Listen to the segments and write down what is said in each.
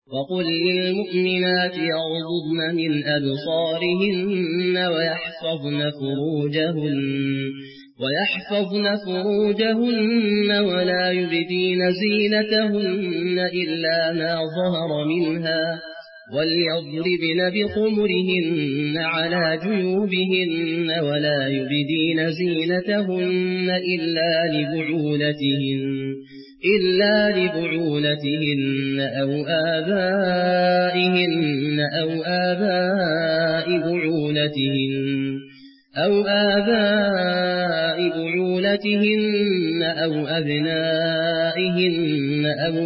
وقل للمؤمنات يغضضن من أبصارهن ويحفظن فروجهن ولا يبدين زينتهن إلا ما ظهر منها وليضربن بخمرهن على جيوبهن ولا يبدين زينتهن إلا لبعولتهن أو آبائهن أو آباء بعولتهن أو أبنائهن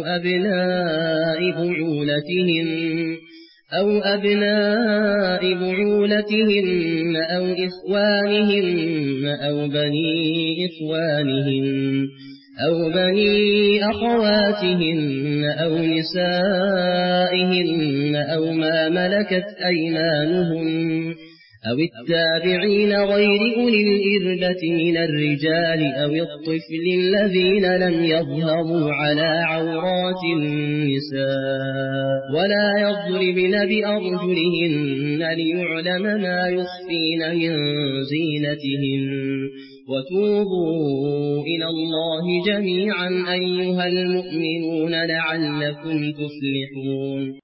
أو أبناء بعولتهن أو إخوانهن أو بني أخواتهن أو نسائهن أو ما ملكت أيمانهن أو التابعين غير أولي الإربة من الرجال أو الطفل الذين لم يظهروا على عورات النساء ولا يضربن بأرجلهن ليعلم ما يخفين من زينتهن وتوبوا إلى الله جميعا أيها المؤمنون لعلكم تفلحون.